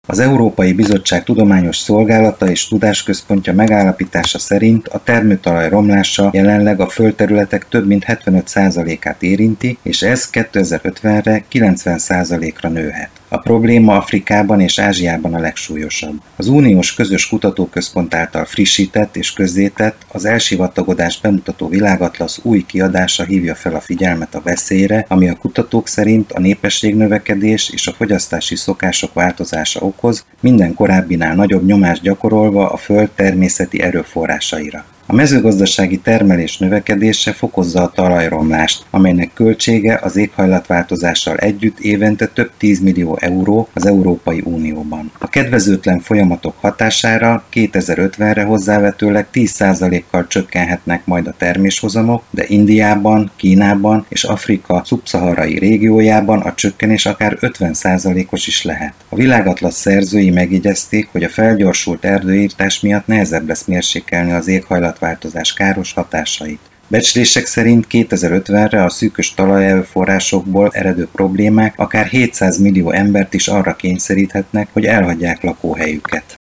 Az Európai Bizottság Tudományos Szolgálata és Tudásközpontja megállapítása szerint a termőtalaj romlása jelenleg a földterületek több mint 75%-át érinti, és ez 2050-re 90%-ra nőhet. A probléma Afrikában és Ázsiában a legsúlyosabb. Az Uniós Közös Kutatóközpont által frissített és közzétett, az elsivatagodást bemutató világatlasz új kiadása hívja fel a figyelmet a veszélyre, ami a kutatók szerint a népességnövekedés és a fogyasztási szokások változása okoz, minden korábbinál nagyobb nyomást gyakorolva a föld természeti erőforrásaira. A mezőgazdasági termelés növekedése fokozza a talajromlást, amelynek költsége az éghajlatváltozással együtt évente több 10 millió euró az Európai Unióban. A kedvezőtlen folyamatok hatására 2050-re hozzávetőleg 10%-kal csökkenhetnek majd a terméshozamok, de Indiában, Kínában és Afrika szubszaharai régiójában a csökkenés akár 50%-os is lehet. A világatlasz szerzői megjegyezték, hogy a felgyorsult erdőirtás miatt nehezebb lesz mérsékelni az éghajlatváltozás káros hatásait. Becslések szerint 2050-re a szűkös talajerőforrásokból eredő problémák akár 700 millió embert is arra kényszeríthetnek, hogy elhagyják lakóhelyüket.